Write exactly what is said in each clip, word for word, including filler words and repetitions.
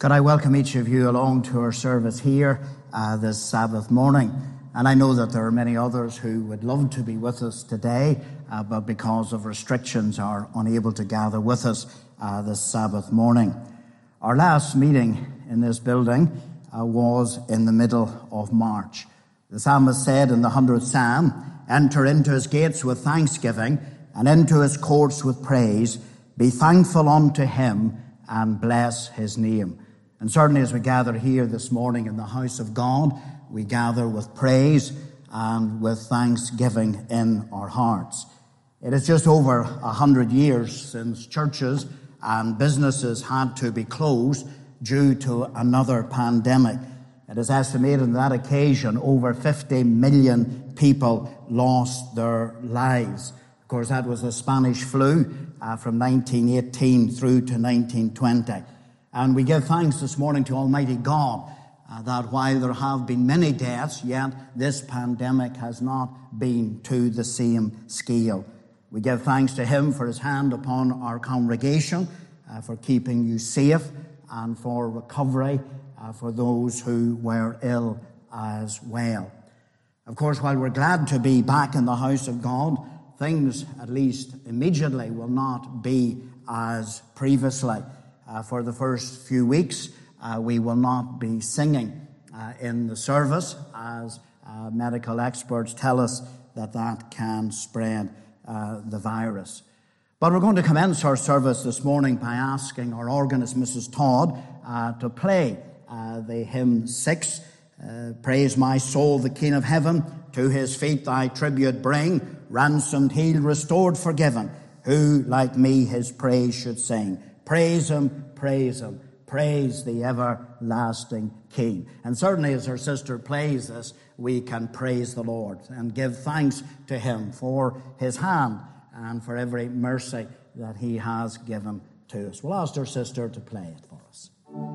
Could I welcome each of you along to our service here uh, this Sabbath morning? And I know that there are many others who would love to be with us today, uh, but because of restrictions are unable to gather with us uh, this Sabbath morning. Our last meeting in this building uh, was in the middle of March. The psalmist said in the hundredth Psalm, "Enter into his gates with thanksgiving and into his courts with praise. Be thankful unto him and bless his name." And certainly as we gather here this morning in the house of God, we gather with praise and with thanksgiving in our hearts. It is just over a hundred years since churches and businesses had to be closed due to another pandemic. It is estimated on that occasion over fifty million people lost their lives. Of course, that was the Spanish flu uh, from nineteen eighteen through to nineteen twenty. And we give thanks this morning to Almighty God uh, that while there have been many deaths, yet this pandemic has not been to the same scale. We give thanks to him for his hand upon our congregation, uh, for keeping you safe, and for recovery uh, for those who were ill as well. Of course, while we're glad to be back in the house of God, things, at least immediately, will not be as previously. Uh, for the first few weeks, uh, we will not be singing uh, in the service, as uh, medical experts tell us that that can spread uh, the virus. But we're going to commence our service this morning by asking our organist, Missus Todd, uh, to play uh, the hymn six, uh, "Praise my soul, the King of heaven, to his feet thy tribute bring, ransomed, healed, restored, forgiven, who like me his praise should sing. Praise him, praise him, praise the everlasting King." And certainly as our sister plays this, we can praise the Lord and give thanks to him for his hand and for every mercy that he has given to us. We'll ask our sister to play it for us.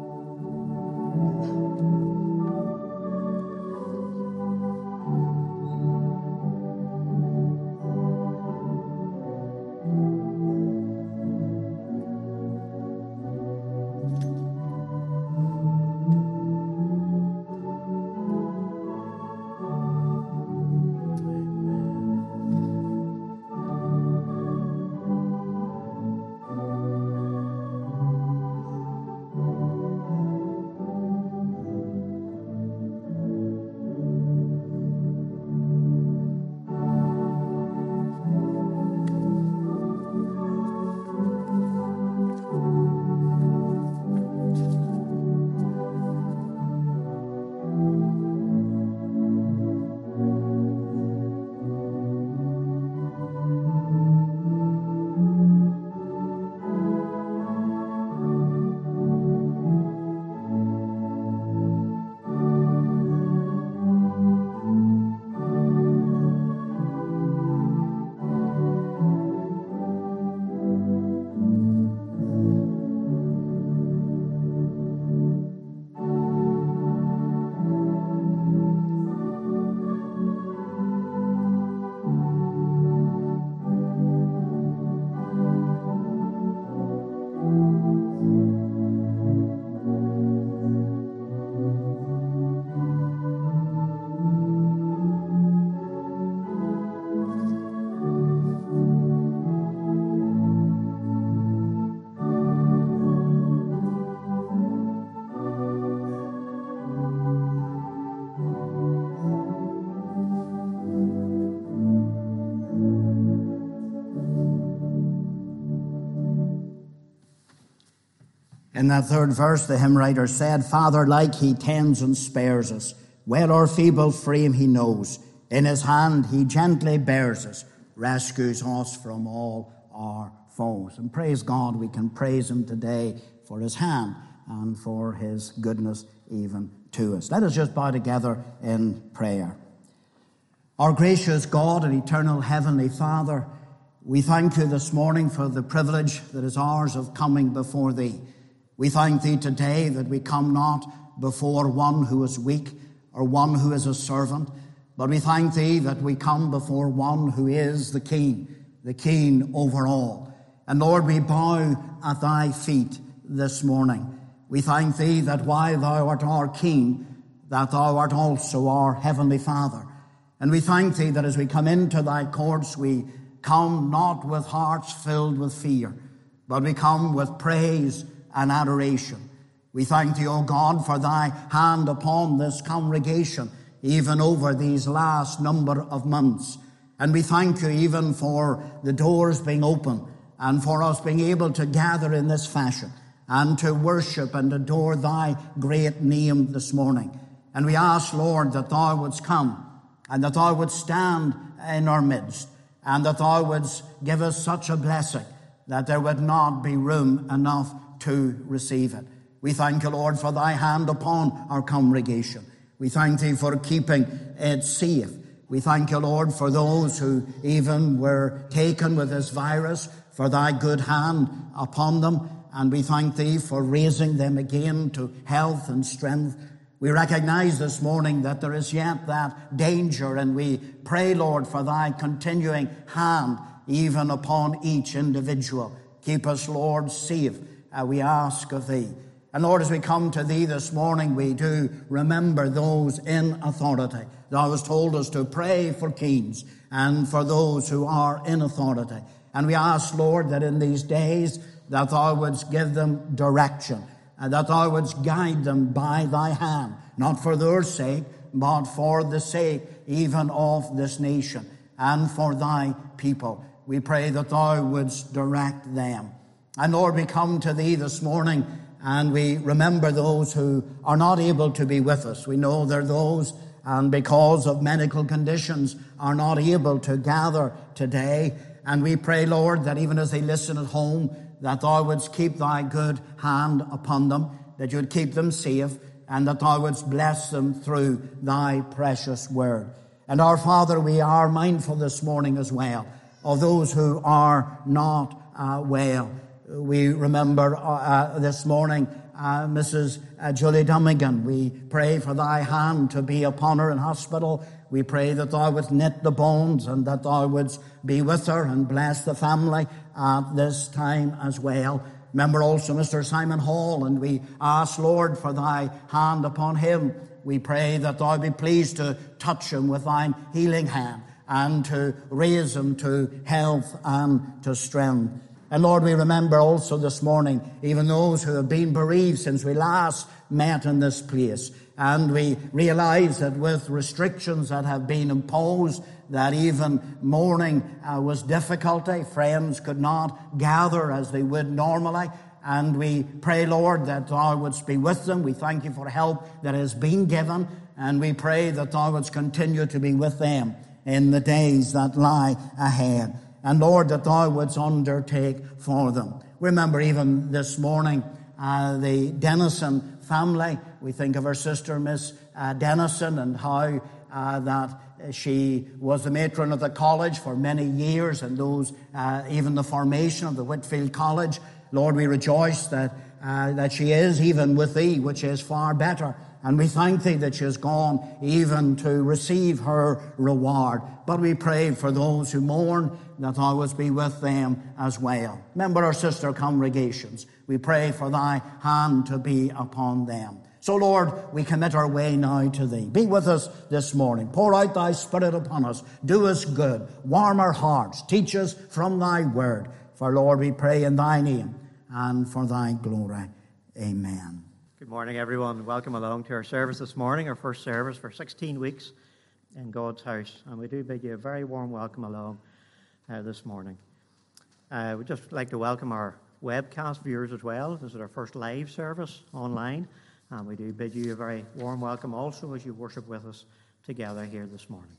In that third verse, the hymn writer said, "Father-like he tends and spares us. Well our feeble frame he knows. In his hand he gently bears us, rescues us from all our foes." And praise God, we can praise him today for his hand and for his goodness even to us. Let us just bow together in prayer. Our gracious God and eternal heavenly Father, we thank you this morning for the privilege that is ours of coming before thee. We thank thee today that we come not before one who is weak or one who is a servant, but we thank thee that we come before one who is the King, the King over all. And Lord, we bow at thy feet this morning. We thank thee that while thou art our King, that thou art also our Heavenly Father. And we thank thee that as we come into thy courts, we come not with hearts filled with fear, but we come with praise and adoration. We thank thee, O God, for thy hand upon this congregation, even over these last number of months. And we thank you even for the doors being open and for us being able to gather in this fashion and to worship and adore thy great name this morning. And we ask, Lord, that thou wouldst come and that thou wouldst stand in our midst and that thou wouldst give us such a blessing that there would not be room enough to receive it. We thank you, Lord, for thy hand upon our congregation. We thank thee for keeping it safe. We thank you, Lord, for those who even were taken with this virus, for thy good hand upon them. And we thank thee for raising them again to health and strength. We recognize this morning that there is yet that danger, and we pray, Lord, for thy continuing hand even upon each individual. Keep us, Lord, safe, uh, we ask of thee. And Lord, as we come to thee this morning, we do remember those in authority. Thou hast told us to pray for kings and for those who are in authority. And we ask, Lord, that in these days that thou wouldst give them direction and that thou wouldst guide them by thy hand, not for their sake, but for the sake even of this nation and for thy people. We pray that thou wouldst direct them. And Lord, we come to thee this morning and we remember those who are not able to be with us. We know there are those, and because of medical conditions, are not able to gather today. And we pray, Lord, that even as they listen at home, that thou wouldst keep thy good hand upon them, that you would keep them safe, and that thou wouldst bless them through thy precious word. And our Father, we are mindful this morning as well of those who are not uh, well. We remember uh, uh, this morning uh, Missus Uh, Julie Dummigan. We pray for thy hand to be upon her in hospital. We pray that thou wouldst knit the bones and that thou wouldst be with her and bless the family at this time as well. Remember also Mister Simon Hall, and we ask, Lord, for thy hand upon him. We pray that thou be pleased to touch him with thine healing hand and to raise him to health and to strength. And Lord, we remember also this morning even those who have been bereaved since we last met in this place. And we realize that with restrictions that have been imposed, that even mourning uh, was difficulty. Friends could not gather as they would normally. And we pray, Lord, that thou wouldst be with them. We thank you for help that has been given. And we pray that thou wouldst continue to be with them in the days that lie ahead. And Lord, that thou wouldst undertake for them. Remember even this morning, uh, the Dennison family. We think of our sister, Miss uh, Dennison, and how uh, that she was the matron of the college for many years, and those, uh, even the formation of the Whitfield College. Lord, we rejoice that, uh, that she is even with thee, which is far better. And we thank thee that she has gone even to receive her reward. But we pray for those who mourn, that thou wouldst be with them as well. Remember our sister congregations. We pray for thy hand to be upon them. So, Lord, we commit our way now to thee. Be with us this morning. Pour out thy Spirit upon us. Do us good. Warm our hearts. Teach us from thy word. For, Lord, we pray in thy name and for thy glory. Amen. Good morning, everyone. Welcome along to our service this morning, our first service for sixteen weeks in God's house. And we do bid you a very warm welcome along uh, this morning. Uh, we'd just like to welcome our webcast viewers as well. This is our first live service online. And we do bid you a very warm welcome also as you worship with us together here this morning.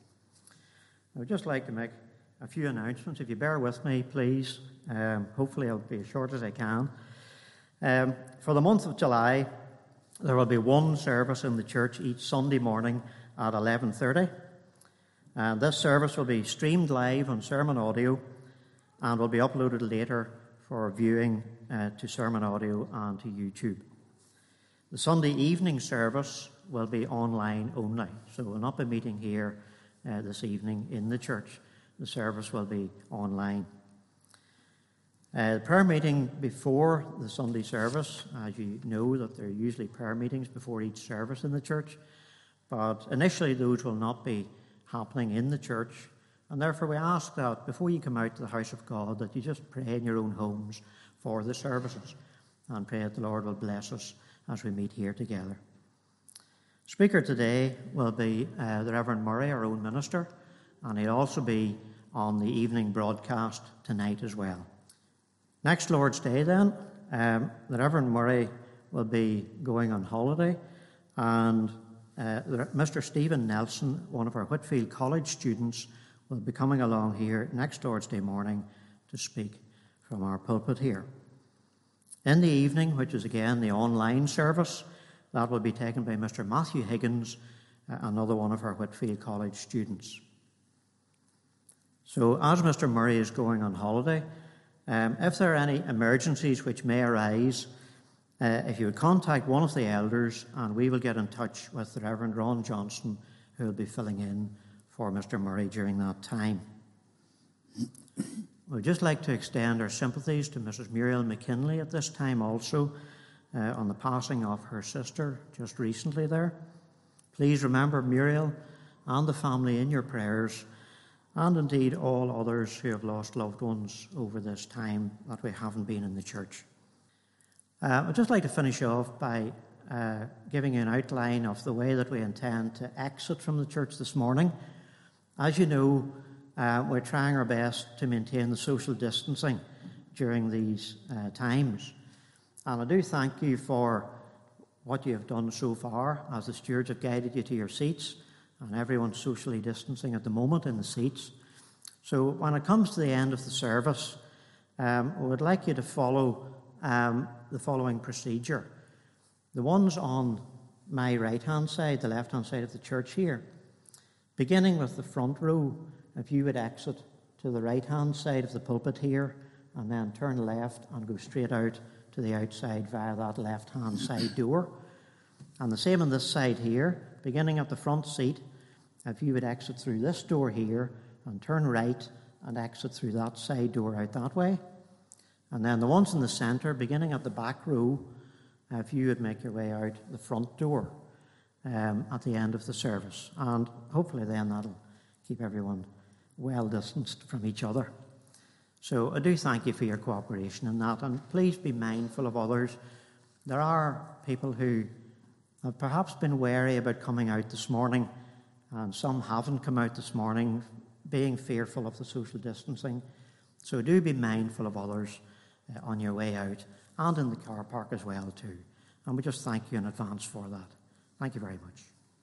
I would just like to make a few announcements. If you bear with me, please. Um, hopefully I'll be as short as I can. Um, for the month of July, there will be one service in the church each Sunday morning at eleven thirty. And this service will be streamed live on Sermon Audio and will be uploaded later for viewing uh, to Sermon Audio and to YouTube. The Sunday evening service will be online only, so we'll not be meeting here uh, this evening in the church. The service will be online. Uh, the prayer meeting before the Sunday service, as you know that there are usually prayer meetings before each service in the church, but initially those will not be happening in the church, and therefore we ask that before you come out to the house of God that you just pray in your own homes for the services and pray that the Lord will bless us as we meet here together. Speaker today will be uh, the Reverend Murray, our own minister, and he'll also be on the evening broadcast tonight as well. Next Lord's Day then, um, the Reverend Murray will be going on holiday, and uh, Mister Stephen Nelson, one of our Whitfield College students, will be coming along here next Lord's Day morning to speak from our pulpit here. In the evening, which is again the online service, that will be taken by Mister Matthew Higgins, uh, another one of our Whitfield College students. So as Mister Murray is going on holiday, Um, if there are any emergencies which may arise, uh, if you would contact one of the elders, and we will get in touch with the Reverend Ron Johnson, who will be filling in for Mister Murray during that time. We'd just like to extend our sympathies to Missus Muriel McKinley at this time also, uh, on the passing of her sister just recently there. Please remember Muriel and the family in your prayers, and indeed all others who have lost loved ones over this time that we haven't been in the church. Uh, I'd just like to finish off by uh, giving you an outline of the way that we intend to exit from the church this morning. As you know, uh, we're trying our best to maintain the social distancing during these uh, times. And I do thank you for what you have done so far, as the stewards have guided you to your seats, and everyone's socially distancing at the moment in the seats. So when it comes to the end of the service, um, I would like you to follow um, the following procedure. The ones on my right-hand side, the left-hand side of the church here, beginning with the front row, if you would exit to the right-hand side of the pulpit here, and then turn left and go straight out to the outside via that left-hand side door. And the same on this side here, beginning at the front seat, if you would exit through this door here and turn right and exit through that side door out that way. And then the ones in the centre, beginning at the back row, if you would make your way out the front door um, at the end of the service. And hopefully then that'll keep everyone well distanced from each other. So I do thank you for your cooperation in that, and please be mindful of others. There are people who have perhaps been wary about coming out this morning, and some haven't come out this morning, being fearful of the social distancing. So do be mindful of others uh, on your way out, and in the car park as well too. And we just thank you in advance for that. Thank you very much.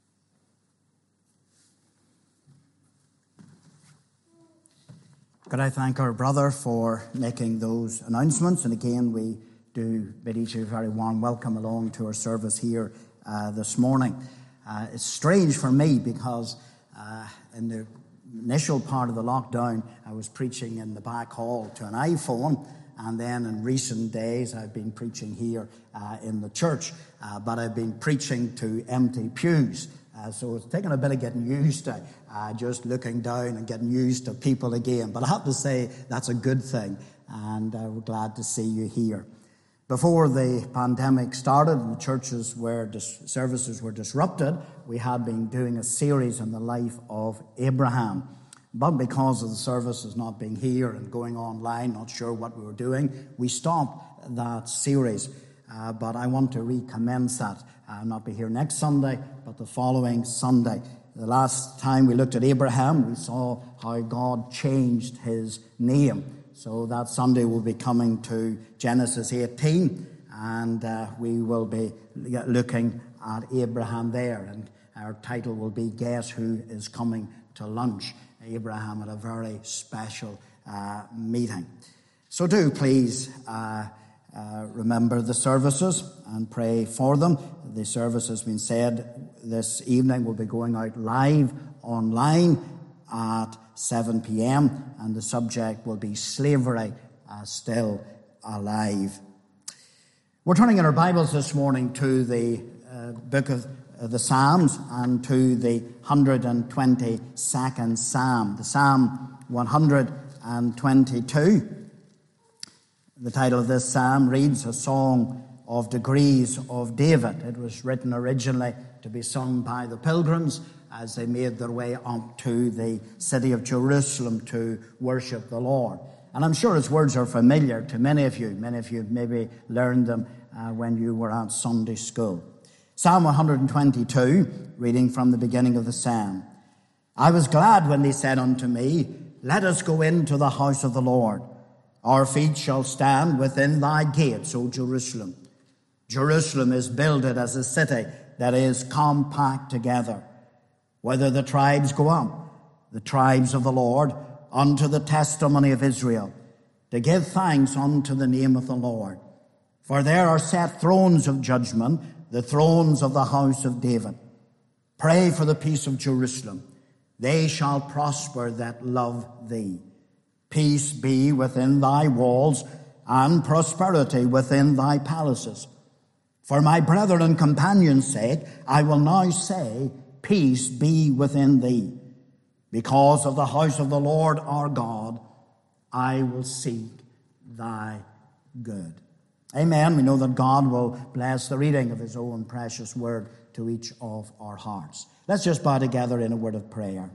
Could I thank our brother for making those announcements? And again, we do bid each of you a very warm welcome along to our service here uh, this morning. Uh, it's strange for me because uh, in the initial part of the lockdown, I was preaching in the back hall to an iPhone, and then in recent days I've been preaching here uh, in the church, uh, but I've been preaching to empty pews. Uh, so it's taken a bit of getting used to uh, just looking down and getting used to people again. But I have to say that's a good thing, and uh, we're glad to see you here. Before the pandemic started and the churches were dis- services were disrupted, we had been doing a series on the life of Abraham. But because of the services not being here and going online, not sure what we were doing, we stopped that series. Uh, but I want to recommence that. I'll not be here next Sunday, but the following Sunday. The last time we looked at Abraham, we saw how God changed his name. So that Sunday we'll be coming to Genesis eighteen, and uh, we will be looking at Abraham there. And our title will be, Guess Who is Coming to Lunch? Abraham at a very special uh, meeting. So do please uh, uh, remember the services and pray for them. The service has been said this evening will be going out live online at seven p.m. and the subject will be Slavery uh, Still Alive. We're turning in our Bibles this morning to the uh, book of uh, the Psalms and to the one hundred twenty-second Psalm, the Psalm one hundred twenty-two. The title of this psalm reads, A Song of Degrees of David. It was written originally to be sung by the pilgrims as they made their way up to the city of Jerusalem to worship the Lord. And I'm sure its words are familiar to many of you. Many of you maybe learned them uh, when you were at Sunday school. Psalm one twenty-two, reading from the beginning of the psalm. I was glad when they said unto me, Let us go into the house of the Lord. Our feet shall stand within thy gates, O Jerusalem. Jerusalem is builded as a city that is compact together. Whether the tribes go up, the tribes of the Lord, unto the testimony of Israel, to give thanks unto the name of the Lord. For there are set thrones of judgment, the thrones of the house of David. Pray for the peace of Jerusalem. They shall prosper that love thee. Peace be within thy walls, and prosperity within thy palaces. For my brethren and companions' sake, I will now say, Peace be within thee. Because of the house of the Lord our God, I will seek thy good. Amen. We know that God will bless the reading of his own precious word to each of our hearts. Let's just bow together in a word of prayer.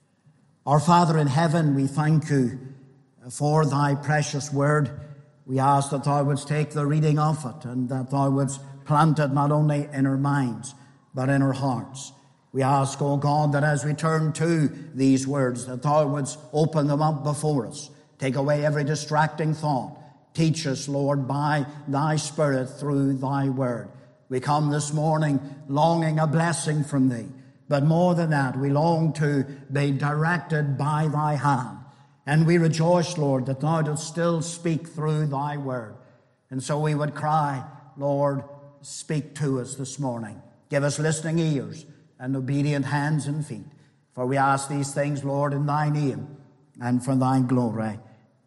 Our Father in heaven, we thank you for thy precious word. We ask that thou wouldst take the reading of it and that thou wouldst plant it not only in our minds, but in our hearts. We ask, O God, that as we turn to these words, that thou wouldst open them up before us. Take away every distracting thought. Teach us, Lord, by thy Spirit through thy word. We come this morning longing a blessing from thee. But more than that, we long to be directed by thy hand. And we rejoice, Lord, that thou dost still speak through thy word. And so we would cry, Lord, speak to us this morning. Give us listening ears and obedient hands and feet. For we ask these things, Lord, in thy name and for thy glory.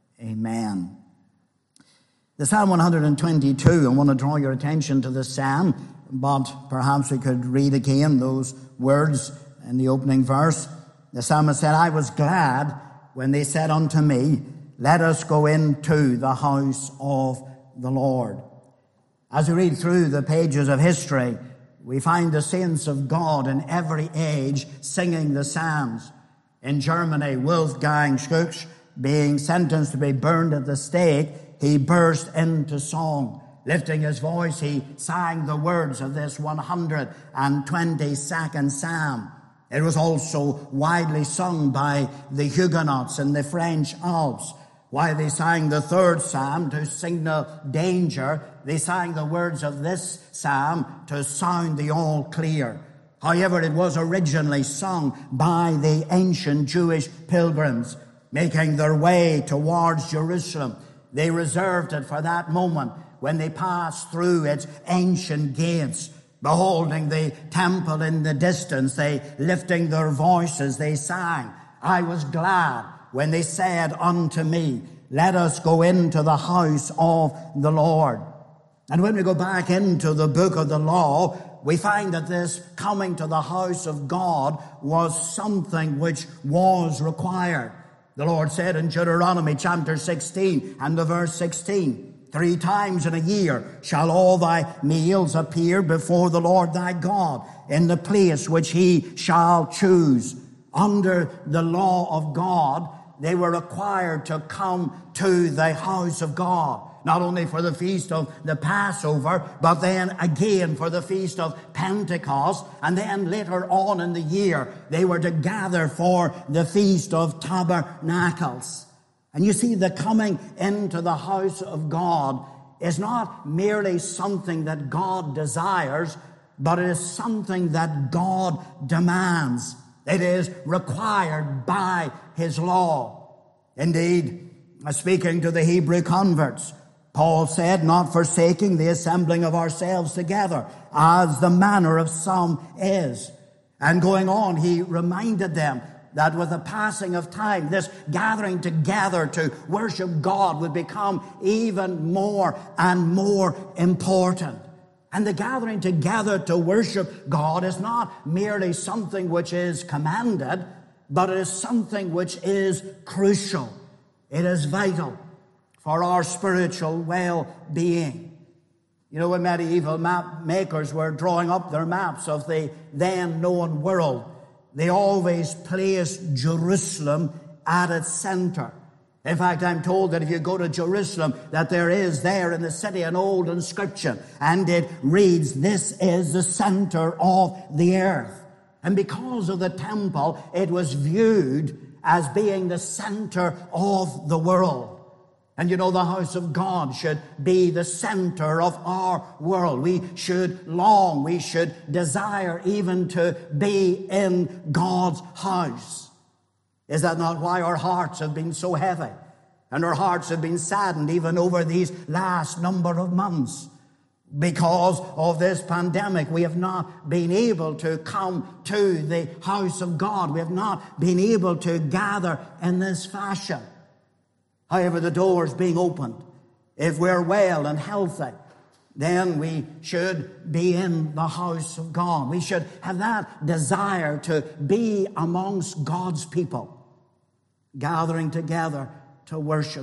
Amen. The Psalm one twenty-two, I want to draw your attention to the psalm, but perhaps we could read again those words in the opening verse. The psalmist said, I was glad when they said unto me, Let us go into the house of the Lord. As we read through the pages of history, we find the saints of God in every age singing the psalms. In Germany, Wolfgang Schütz, being sentenced to be burned at the stake, he burst into song. Lifting his voice, he sang the words of this one hundred twenty-second psalm. It was also widely sung by the Huguenots in the French Alps. While they sang the third psalm to signal danger, they sang the words of this psalm to sound the all clear. However, it was originally sung by the ancient Jewish pilgrims making their way towards Jerusalem. They reserved it for that moment when they passed through its ancient gates. Beholding the temple in the distance, they lifting their voices, they sang, I was glad when they said unto me, Let us go into the house of the Lord. And when we go back into the book of the law, we find that this coming to the house of God was something which was required. The Lord said in Deuteronomy chapter sixteen and the verse sixteen, Three times in a year shall all thy meals appear before the Lord thy God in the place which he shall choose. Under the law of God, they were required to come to the house of God, not only for the feast of the Passover, but then again for the feast of Pentecost, and then later on in the year, they were to gather for the feast of Tabernacles. And you see, the coming into the house of God is not merely something that God desires, but it is something that God demands. It is required by his law. Indeed, speaking to the Hebrew converts, Paul said, not forsaking the assembling of ourselves together, as the manner of some is. And going on, he reminded them that with the passing of time, this gathering together to worship God would become even more and more important. And the gathering together to worship God is not merely something which is commanded, but it is something which is crucial. It is vital. for our spiritual well-being. You know, when medieval map makers were drawing up their maps of the then known world, they always placed Jerusalem at its center. In fact, I'm told that if you go to Jerusalem, that there is there in the city an old inscription, and it reads, "This is the center of the earth." And because of the temple, it was viewed as being the center of the world. And you know, the house of God should be the center of our world. We should long, we should desire even to be in God's house. Is that not why our hearts have been so heavy? And our hearts have been saddened even over these last number of months. Because of this pandemic, we have not been able to come to the house of God. We have not been able to gather in this fashion. However, the doors being opened, if we're well and healthy, then we should be in the house of God. We should have that desire to be amongst God's people, gathering together to worship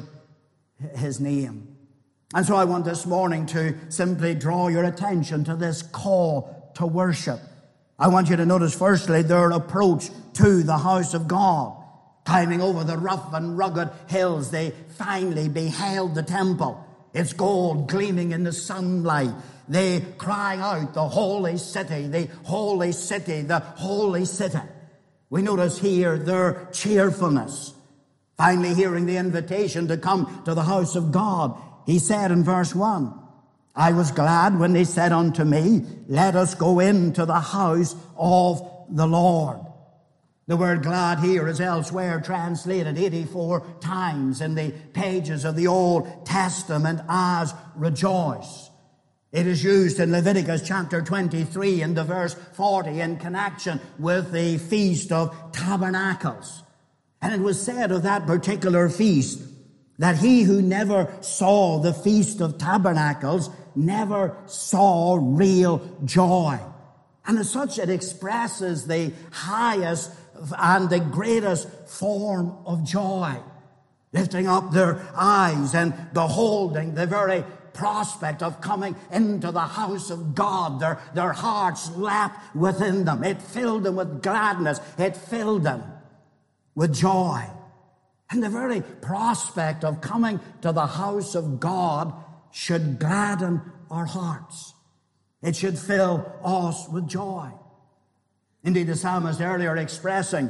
His name. And so I want this morning to simply draw your attention to this call to worship. I want you to notice firstly their approach to the house of God. Climbing over the rough and rugged hills, they finally beheld the temple, its gold gleaming in the sunlight. They crying out, "The holy city, the holy city, the holy city." We notice here their cheerfulness. Finally hearing the invitation to come to the house of God, he said in verse one, "I was glad when they said unto me, let us go into the house of the Lord." The word glad here is elsewhere translated eighty-four times in the pages of the Old Testament as rejoice. It is used in Leviticus chapter twenty-three and the verse forty in connection with the Feast of Tabernacles. And it was said of that particular feast that he who never saw the Feast of Tabernacles never saw real joy. And as such, it expresses the highest and the greatest form of joy, lifting up their eyes and beholding the very prospect of coming into the house of God. Their, their hearts leapt within them. It filled them with gladness. It filled them with joy. And the very prospect of coming to the house of God should gladden our hearts. It should fill us with joy. Indeed, the psalmist earlier expressing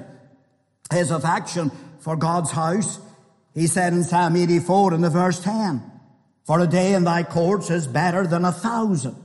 his affection for God's house, he said in Psalm eighty-four in the verse ten, "For a day in thy courts is better than a thousand.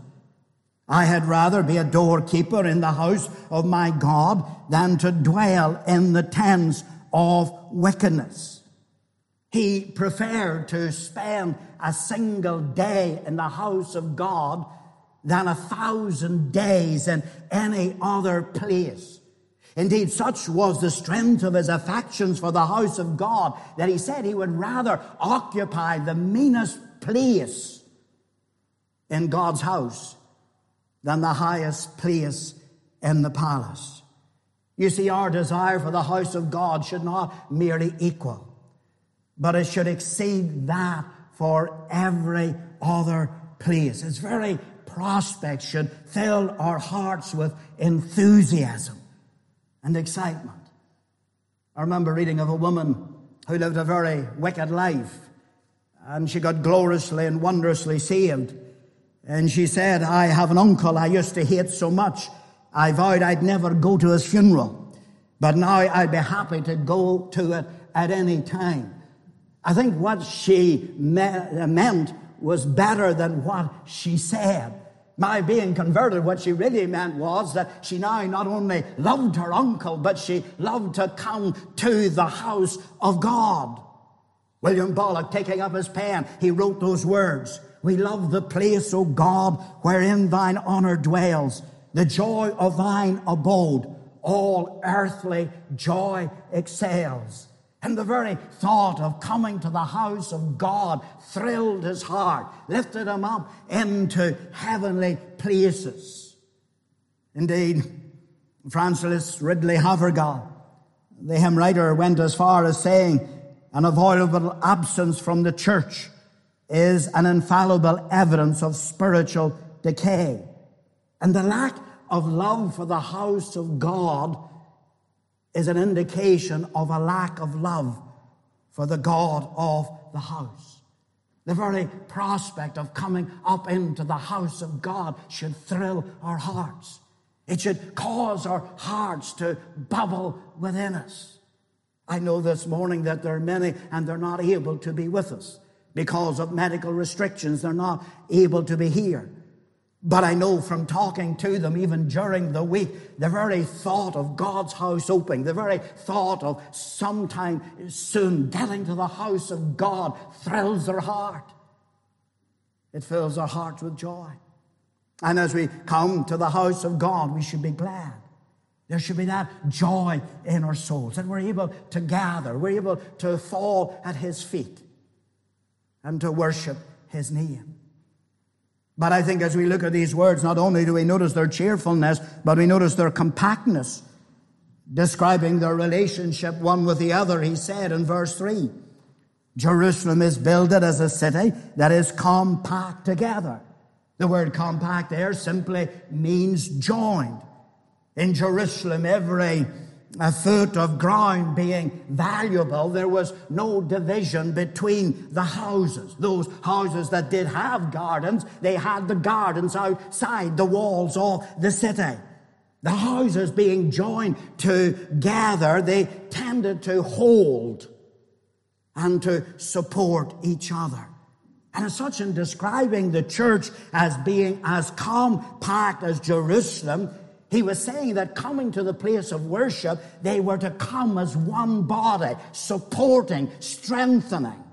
I had rather be a doorkeeper in the house of my God than to dwell in the tents of wickedness." He preferred to spend a single day in the house of God than a thousand days in any other place. Indeed, such was the strength of his affections for the house of God that he said he would rather occupy the meanest place in God's house than the highest place in the palace. You see, our desire for the house of God should not merely equal, but it should exceed that for every other place. Its very prospects should fill our hearts with enthusiasm and excitement. I remember reading of a woman who lived a very wicked life, and she got gloriously and wondrously saved. And she said, "I have an uncle I used to hate so much, I vowed I'd never go to his funeral, but now I'd be happy to go to it at any time." I think what she me- meant was better than what she said. My being converted, what she really meant was that she now not only loved her uncle, but she loved to come to the house of God. William Bullock, taking up his pen, he wrote those words, "We love the place, O God, wherein thine honor dwells, the joy of thine abode, all earthly joy excels." And the very thought of coming to the house of God thrilled his heart, lifted him up into heavenly places. Indeed, Francis Ridley Havergal, the hymn writer, went as far as saying, "An avoidable absence from the church is an infallible evidence of spiritual decay. And the lack of love for the house of God is an indication of a lack of love for the God of the house. The very prospect of coming up into the house of God should thrill our hearts. It should cause our hearts to bubble within us. I know this morning that there are many and they're not able to be with us because of medical restrictions. They're not able to be here. But I know from talking to them even during the week, the very thought of God's house opening, the very thought of sometime soon getting to the house of God thrills their heart. It fills our hearts with joy. And as we come to the house of God, we should be glad. There should be that joy in our souls, that we're able to gather, we're able to fall at His feet and to worship His name. But I think as we look at these words, not only do we notice their cheerfulness, but we notice their compactness. Describing their relationship one with the other, he said in verse three, Jerusalem is builded as a city that is compact together. The word compact there simply means joined. In Jerusalem, every a foot of ground being valuable, there was no division between the houses. Those houses that did have gardens, they had the gardens outside the walls of the city. The houses being joined together, they tended to hold and to support each other. And as such, in describing the church as being as compact as Jerusalem, he was saying that coming to the place of worship, they were to come as one body, supporting, strengthening,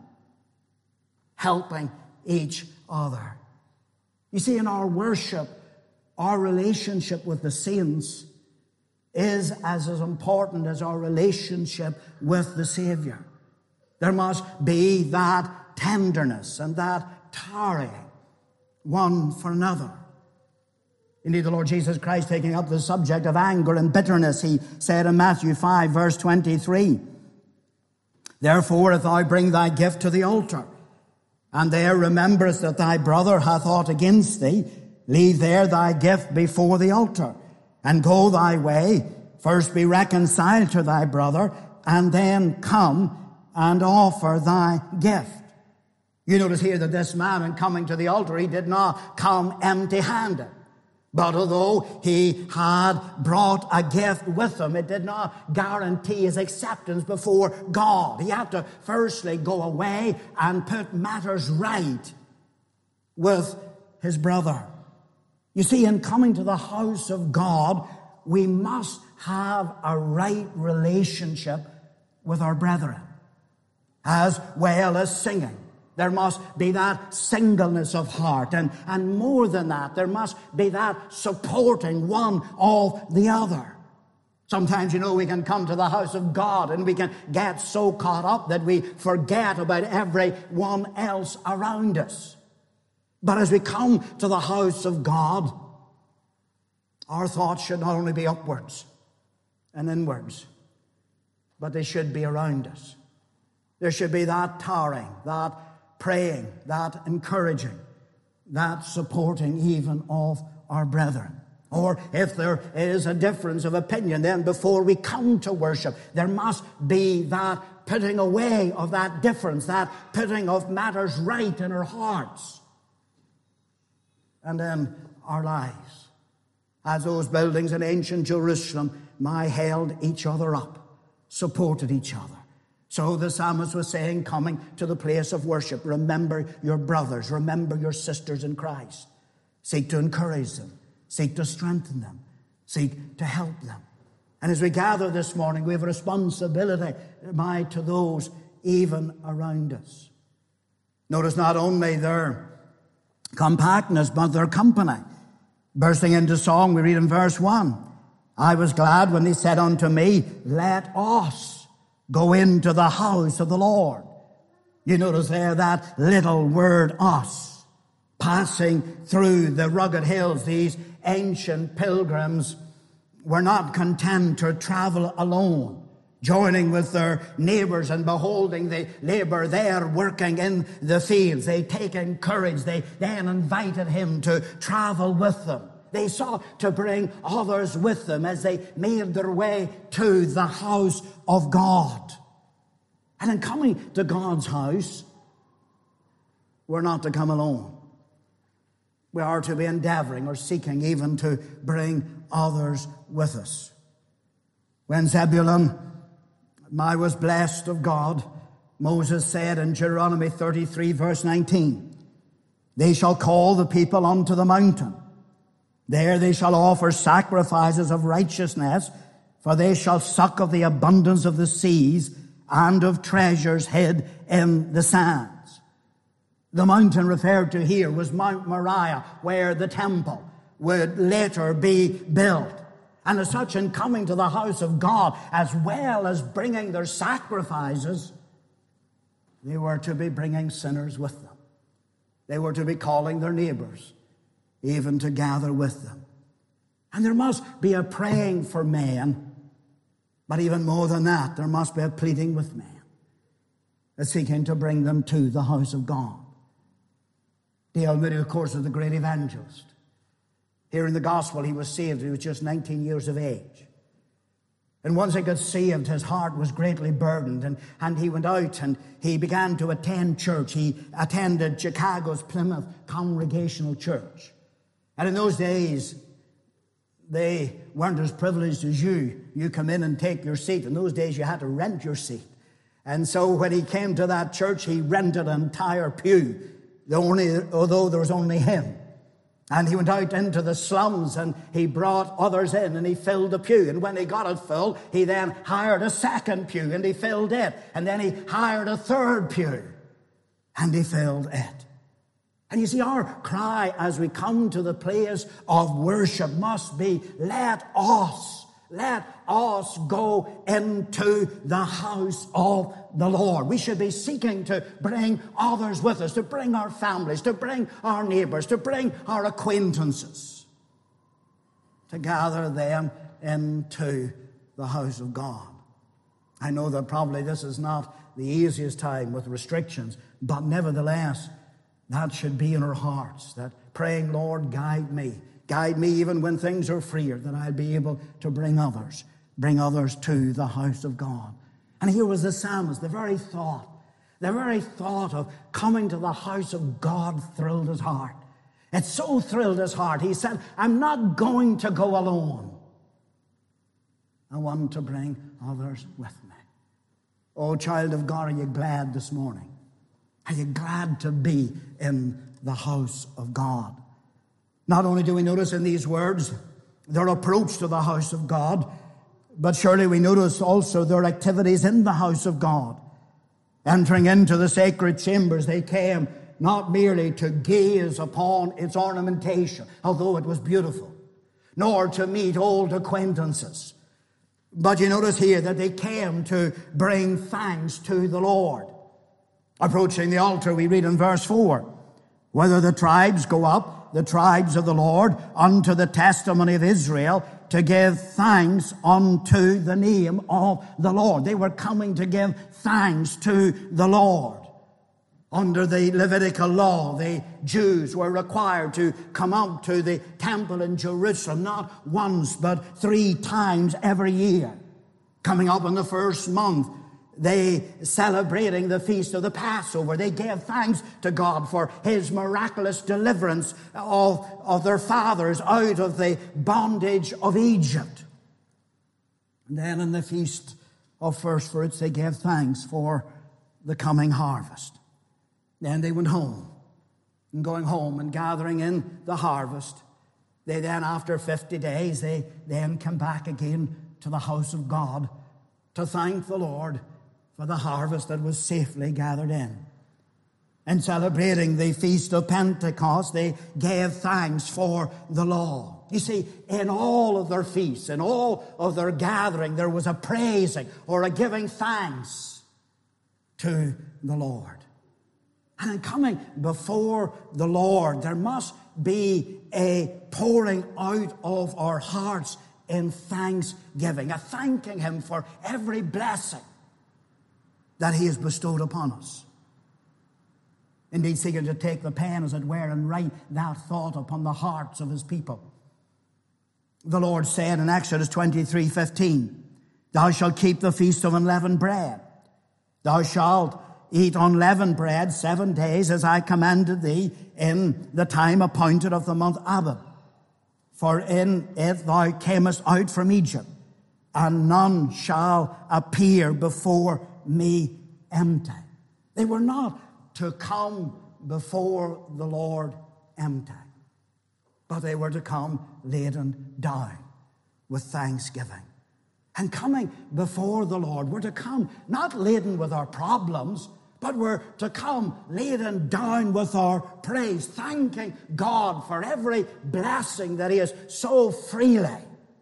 helping each other. You see, in our worship, our relationship with the saints is as, as important as our relationship with the Savior. There must be that tenderness and that tarrying one for another. Indeed, the Lord Jesus Christ, taking up the subject of anger and bitterness, he said in Matthew five, verse twenty-three, Therefore, if thou bring thy gift to the altar, and there rememberest that thy brother hath aught against thee, leave there thy gift before the altar, and go thy way. First be reconciled to thy brother, and then come and offer thy gift. You notice here that this man, in coming to the altar, he did not come empty-handed. But although he had brought a gift with him, it did not guarantee his acceptance before God. He had to firstly go away and put matters right with his brother. You see, in coming to the house of God, we must have a right relationship with our brethren, as well as singing. There must be that singleness of heart. And, and more than that, there must be that supporting one of the other. Sometimes, you know, we can come to the house of God and we can get so caught up that we forget about everyone else around us. But as we come to the house of God, our thoughts should not only be upwards and inwards, but they should be around us. There should be that tarrying, that praying, that encouraging, that supporting even of our brethren. Or if there is a difference of opinion, then before we come to worship, there must be that putting away of that difference, that putting of matters right in our hearts and in our lives. As those buildings in ancient Jerusalem, my held each other up, supported each other. So the psalmist was saying, coming to the place of worship, remember your brothers, remember your sisters in Christ. Seek to encourage them. Seek to strengthen them. Seek to help them. And as we gather this morning, we have a responsibility, my, to those even around us. Notice not only their compactness, but their company. Bursting into song, we read in verse one, I was glad when they said unto me, let us go into the house of the Lord. You notice there that little word us. Passing through the rugged hills, these ancient pilgrims were not content to travel alone. joining with their neighbours and beholding the labour there working in the fields. They taken courage. They then invited him to travel with them. They sought to bring others with them as they made their way to the house of God. And in coming to God's house, we're not to come alone. We are to be endeavouring or seeking even to bring others with us. When Zebulun, I was blessed of God, Moses said in Deuteronomy thirty-three, verse nineteen, they shall call the people unto the mountain. There they shall offer sacrifices of righteousness, for they shall suck of the abundance of the seas and of treasures hid in the sands. The mountain referred to here was Mount Moriah, where the temple would later be built. And as such, in coming to the house of God, as well as bringing their sacrifices, they were to be bringing sinners with them. They were to be calling their neighbours, even to gather with them. And there must be a praying for men, but even more than that, there must be a pleading with men, a seeking to bring them to the house of God. Dale Moody, of course, was the great evangelist. Here in the gospel, he was saved. He was just nineteen years of age. And once he got saved, his heart was greatly burdened. And, and he went out and he began to attend church. He attended Chicago's Plymouth Congregational Church. And in those days, they weren't as privileged as you. You come in and take your seat. In those days, you had to rent your seat. And so when he came to that church, he rented an entire pew, the only, although there was only him. And he went out into the slums and he brought others in and he filled the pew. And when he got it filled, he then hired a second pew and he filled it. And then he hired a third pew and he filled it. And you see, our cry as we come to the place of worship must be, let us, let us go into the house of the Lord. We should be seeking to bring others with us, to bring our families, to bring our neighbours, to bring our acquaintances, to gather them into the house of God. I know that probably this is not the easiest time with restrictions, but nevertheless, that should be in our hearts, that praying, Lord, guide me. Guide me even when things are freer, that I'll be able to bring others, bring others to the house of God. And here was the psalmist, the very thought, the very thought of coming to the house of God thrilled his heart. It so thrilled his heart. He said, I'm not going to go alone. I want to bring others with me. Oh, child of God, are you glad this morning? Are you glad to be in the house of God? Not only do we notice in these words their approach to the house of God, but surely we notice also their activities in the house of God. Entering into the sacred chambers, they came not merely to gaze upon its ornamentation, although it was beautiful, nor to meet old acquaintances. But you notice here that they came to bring thanks to the Lord. Approaching the altar, we read in verse four, whether the tribes go up, the tribes of the Lord, unto the testimony of Israel, to give thanks unto the name of the Lord. They were coming to give thanks to the Lord. Under the Levitical law, the Jews were required to come up to the temple in Jerusalem, not once, but three times every year. Coming up in the first month, they celebrating the feast of the Passover. They gave thanks to God for his miraculous deliverance of, of their fathers out of the bondage of Egypt. And then in the feast of first fruits, they gave thanks for the coming harvest. Then they went home. And going home and gathering in the harvest, they then, after fifty days, they then come back again to the house of God to thank the Lord for the harvest that was safely gathered in. And celebrating the feast of Pentecost, they gave thanks for the law. You see, in all of their feasts, in all of their gathering, there was a praising or a giving thanks to the Lord. And in coming before the Lord, there must be a pouring out of our hearts in thanksgiving, a thanking him for every blessing that he has bestowed upon us. Indeed, seeking to take the pen, as it were, and write that thought upon the hearts of his people. The Lord said in Exodus twenty-three fifteen, thou shalt keep the feast of unleavened bread. Thou shalt eat unleavened bread seven days, as I commanded thee in the time appointed of the month Abib. For in it thou camest out from Egypt, and none shall appear before me empty. They were not to come before the Lord empty, but they were to come laden down with thanksgiving. And coming before the Lord, we're to come not laden with our problems, but we're to come laden down with our praise, thanking God for every blessing that he has so freely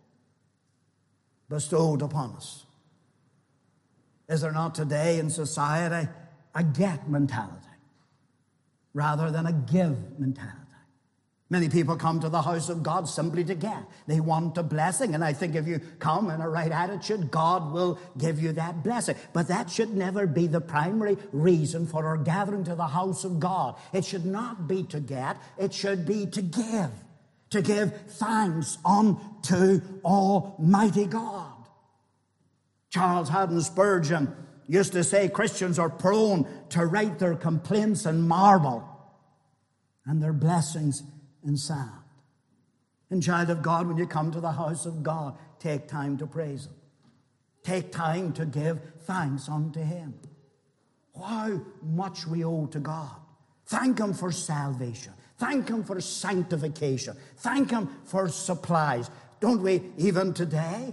bestowed upon us. Is there not today in society a get mentality rather than a give mentality? Many people come to the house of God simply to get. They want a blessing, and I think if you come in a right attitude, God will give you that blessing. But that should never be the primary reason for our gathering to the house of God. It should not be to get, it should be to give. To give thanks unto Almighty God. Charles Haddon Spurgeon used to say Christians are prone to write their complaints in marble and their blessings in sand. And child of God, when you come to the house of God, take time to praise him. Take time to give thanks unto him. How much we owe to God. Thank him for salvation. Thank him for sanctification. Thank him for supplies. Don't we, even today,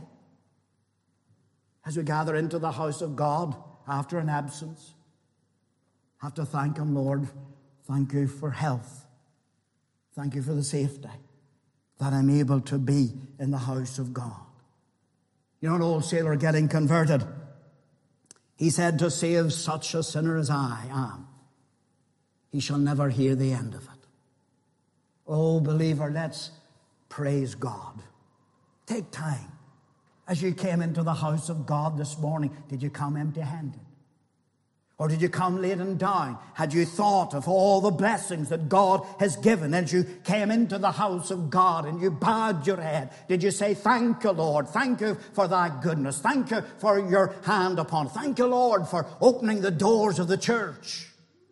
as we gather into the house of God after an absence, have to thank him, Lord, thank you for health. Thank you for the safety that I'm able to be in the house of God. You know, an old sailor getting converted, he said, to save such a sinner as I am, he shall never hear the end of it. Oh, believer, let's praise God. Take time. As you came into the house of God this morning, did you come empty-handed? Or did you come laden down? Had you thought of all the blessings that God has given as you came into the house of God and you bowed your head? Did you say, thank you, Lord. Thank you for thy goodness. Thank you for your hand upon. Thank you, Lord, for opening the doors of the church.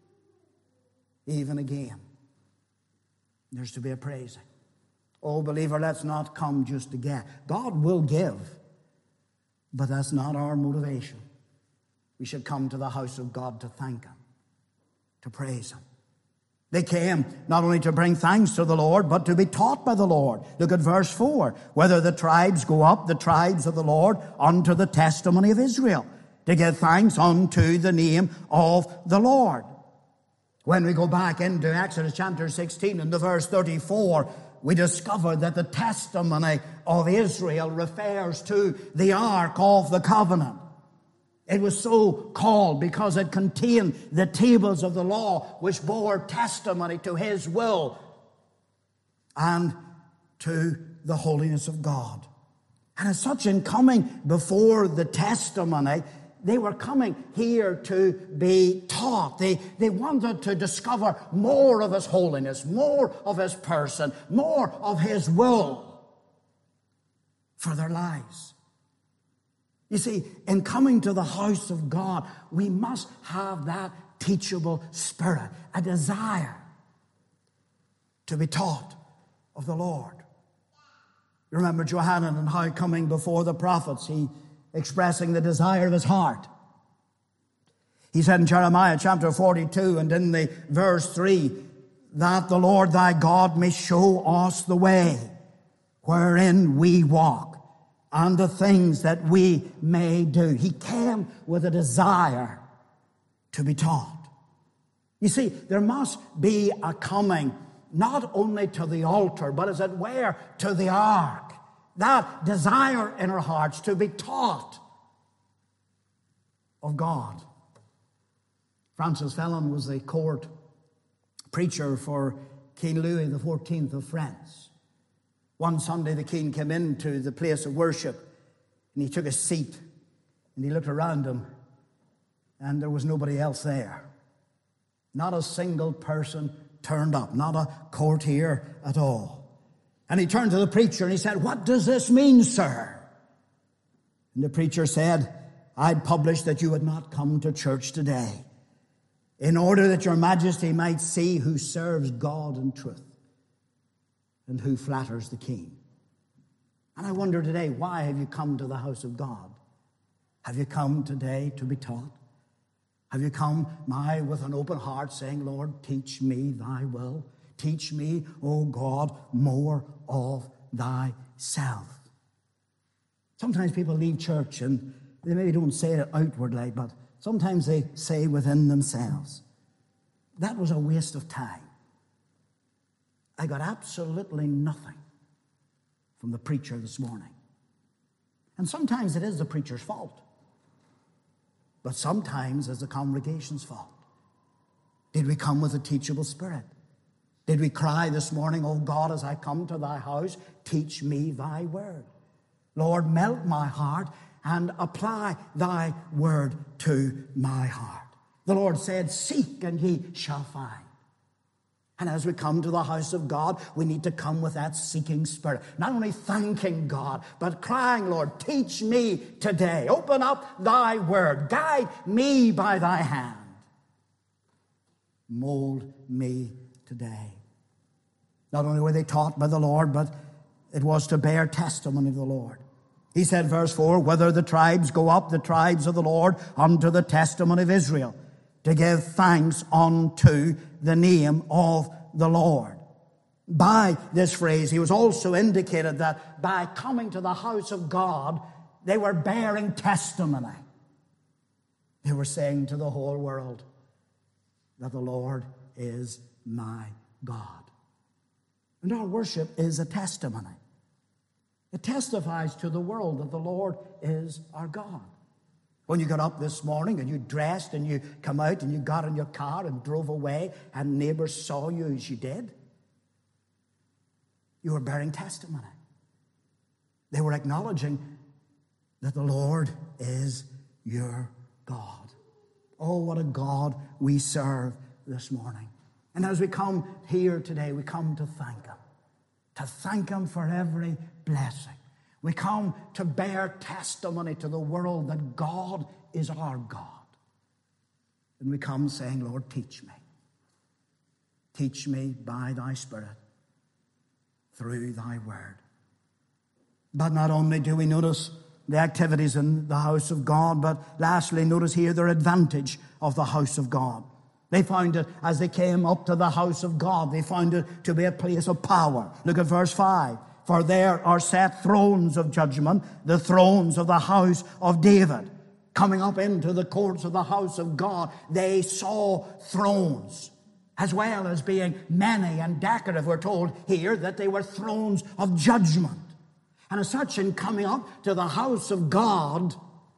Even again, there's to be a praising. Oh, believer, let's not come just to get. God will give, but that's not our motivation. We should come to the house of God to thank him, to praise him. They came not only to bring thanks to the Lord, but to be taught by the Lord. Look at verse four. Whether the tribes go up, the tribes of the Lord, unto the testimony of Israel, to give thanks unto the name of the Lord. When we go back into Exodus chapter sixteen and the verse thirty-four, we discover that the testimony of Israel refers to the Ark of the Covenant. It was so called because it contained the tables of the law which bore testimony to his will and to the holiness of God. And as such, in coming before the testimony, they were coming here to be taught. They, they wanted to discover more of his holiness, more of his person, more of his will for their lives. You see, in coming to the house of God, we must have that teachable spirit, a desire to be taught of the Lord. You remember Johanan and how coming before the prophets, he expressing the desire of his heart. He said in Jeremiah chapter forty-two and in the verse three, that the Lord thy God may show us the way wherein we walk, and the things that we may do. He came with a desire to be taught. You see, there must be a coming not only to the altar, but as it were, to the ark. That desire in our hearts to be taught of God. Francis Fellon was the court preacher for King Louis the fourteenth of France. One Sunday the king came into the place of worship and he took a seat and he looked around him and there was nobody else there. Not a single person turned up, not a courtier at all. And he turned to the preacher and he said, "What does this mean, sir?" And the preacher said, "I'd published that you had not come to church today in order that your majesty might see who serves God in truth and who flatters the king." And I wonder today, why have you come to the house of God? Have you come today to be taught? Have you come, my, with an open heart saying, "Lord, teach me thy will. Teach me, O God, more of thyself." Sometimes people leave church and they maybe don't say it outwardly, but sometimes they say within themselves, "That was a waste of time. I got absolutely nothing from the preacher this morning." And sometimes it is the preacher's fault. But sometimes it's the congregation's fault. Did we come with a teachable spirit? Did we cry this morning, "Oh God, as I come to thy house, teach me thy word. Lord, melt my heart and apply thy word to my heart." The Lord said, "Seek and ye shall find." And as we come to the house of God, we need to come with that seeking spirit. Not only thanking God, but crying, "Lord, teach me today. Open up thy word. Guide me by thy hand. Mold me today." Not only were they taught by the Lord, but it was to bear testimony of the Lord. He said, verse four, "Whether the tribes go up, the tribes of the Lord, unto the testimony of Israel, to give thanks unto the name of the Lord." By this phrase, he was also indicated that by coming to the house of God, they were bearing testimony. They were saying to the whole world that the Lord is my God. And our worship is a testimony. It testifies to the world that the Lord is our God. When you got up this morning and you dressed and you come out and you got in your car and drove away and neighbors saw you as you did, you were bearing testimony. They were acknowledging that the Lord is your God. Oh, what a God we serve this morning. And as we come here today, we come to thank Him. To thank Him for every blessing. We come to bear testimony to the world that God is our God. And we come saying, "Lord, teach me. Teach me by thy Spirit through thy word." But not only do we notice the activities in the house of God, but lastly, notice here their advantage of the house of God. They found it, as they came up to the house of God, they found it to be a place of power. Look at verse five. "For there are set thrones of judgment, the thrones of the house of David." Coming up into the courts of the house of God, they saw thrones, as well as being many and decorative. We're told here that they were thrones of judgment. And as such, in coming up to the house of God,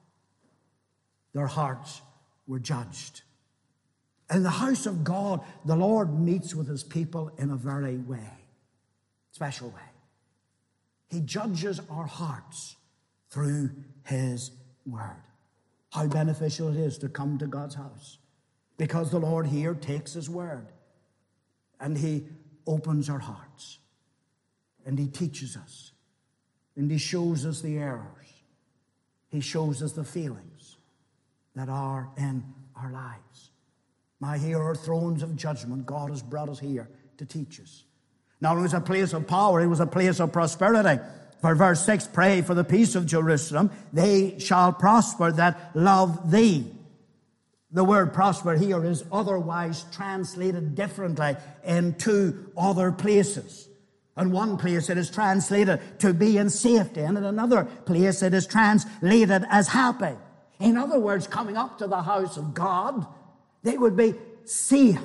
their hearts were judged. In the house of God, the Lord meets with His people in a very way, special way. He judges our hearts through His word. How beneficial it is to come to God's house, because the Lord here takes His word and He opens our hearts and He teaches us and He shows us the errors. He shows us the feelings that are in our lives. My, here are thrones of judgment. God has brought us here to teach us. Not only was it a place of power, it was a place of prosperity. For verse six, "Pray for the peace of Jerusalem. They shall prosper that love thee." The word prosper here is otherwise translated differently in two other places. In one place it is translated to be in safety, and in another place it is translated as happy. In other words, coming up to the house of God, they would be safe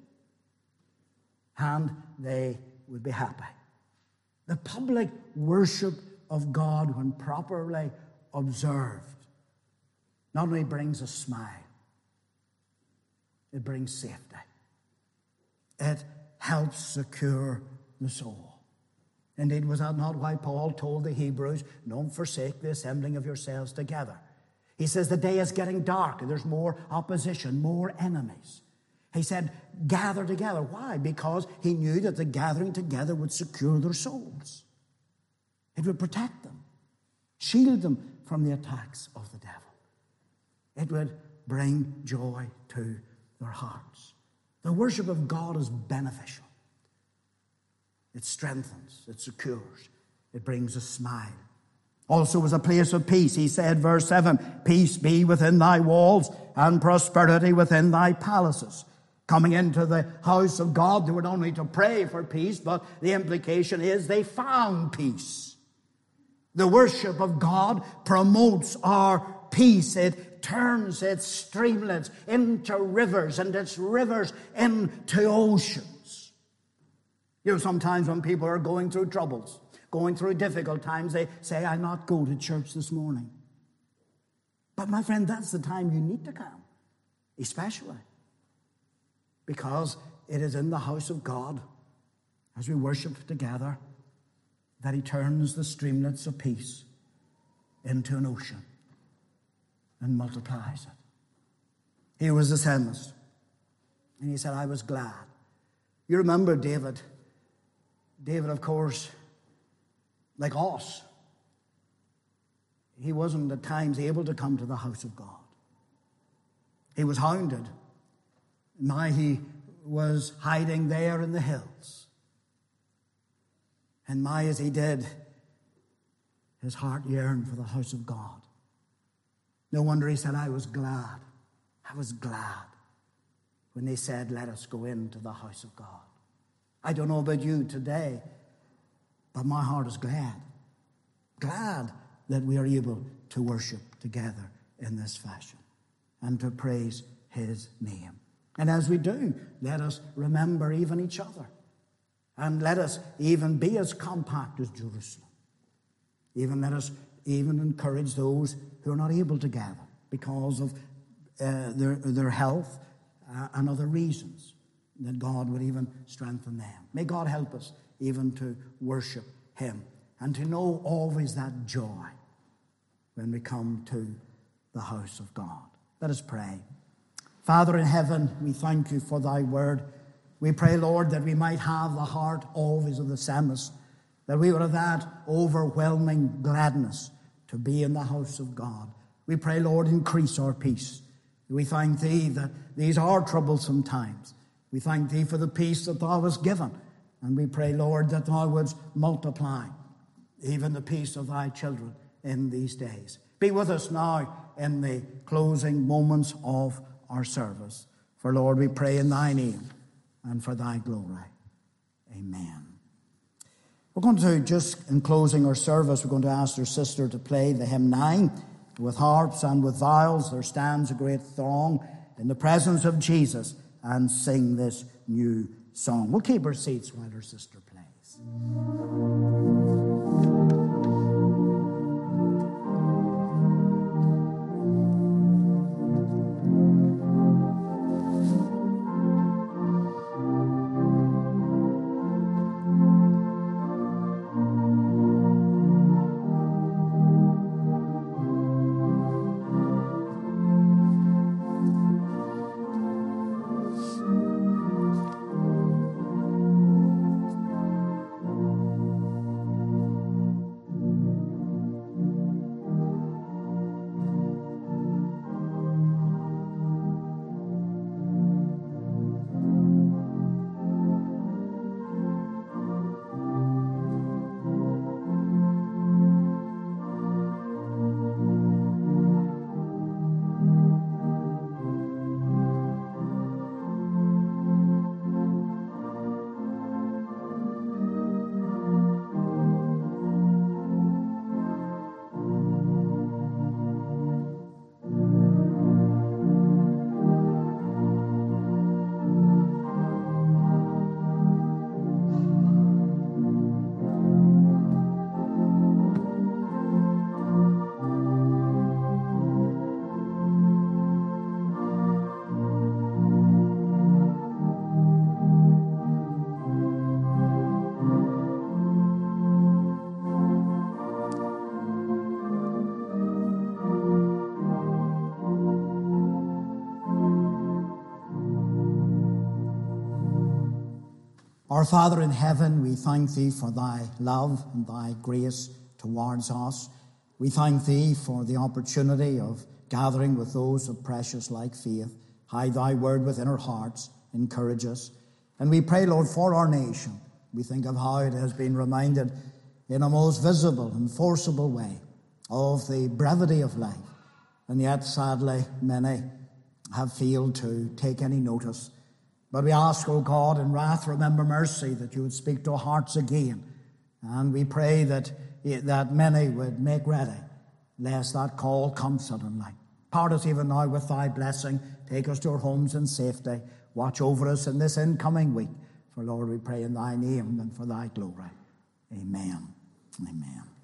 and they would be happy. The public worship of God, when properly observed, not only brings a smile, it brings safety. It helps secure the soul. Indeed, was that not why Paul told the Hebrews, don't forsake the assembling of yourselves together? He says the day is getting dark and there's more opposition, more enemies. He said, gather together. Why? Because he knew that the gathering together would secure their souls. It would protect them, shield them from the attacks of the devil. It would bring joy to their hearts. The worship of God is beneficial. It strengthens, it secures, it brings a smile. Also was a place of peace. He said, verse seven, peace be within thy walls and prosperity within thy palaces. Coming into the house of God, they were not only to pray for peace, but the implication is they found peace. The worship of God promotes our peace. It turns its streamlets into rivers and its rivers into oceans. You know, sometimes when people are going through troubles, going through difficult times, they say, I'll not go to church this morning. But my friend, that's the time you need to come, especially because it is in the house of God, as we worship together, that he turns the streamlets of peace into an ocean and multiplies it. He was the psalmist, and he said, I was glad. You remember David. David, of course, like us, he wasn't at times able to come to the house of God. He was hounded. Now he was hiding there in the hills. And my, as he did, his heart yearned for the house of God. No wonder he said, I was glad. I was glad when they said, let us go into the house of God. I don't know about you today, but my heart is glad. Glad that we are able to worship together in this fashion and to praise his name. And as we do, let us remember even each other. And let us even be as compact as Jerusalem. Even let us even encourage those who are not able to gather because of uh, their, their health uh, and other reasons, that God would even strengthen them. May God help us even to worship him and to know always that joy when we come to the house of God. Let us pray. Father in heaven, we thank you for thy word. We pray, Lord, that we might have the heart always of the psalmist, that we would have that overwhelming gladness to be in the house of God. We pray, Lord, increase our peace. We thank thee that these are troublesome times. We thank thee for the peace that thou hast given. And we pray, Lord, that thou wouldst multiply even the peace of thy children in these days. Be with us now in the closing moments of our service. For, Lord, we pray in thy name and for thy glory. Amen. We're going to, just in closing our service, we're going to ask our sister to play the hymn nine. With harps and with viols there stands a great throng in the presence of Jesus, and sing this new song. We'll keep our seats while our sister plays. Our Father in heaven, we thank thee for thy love and thy grace towards us. We thank thee for the opportunity of gathering with those of precious like faith. Hide thy word within our hearts, encourage us. And we pray, Lord, for our nation. We think of how it has been reminded in a most visible and forcible way of the brevity of life. And yet, sadly, many have failed to take any notice. But we ask, O God, in wrath, remember mercy, that you would speak to our hearts again. And we pray that, that many would make ready, lest that call come suddenly. Part us even now with thy blessing. Take us to our homes in safety. Watch over us in this incoming week. For, Lord, we pray in thy name and for thy glory. Amen. Amen.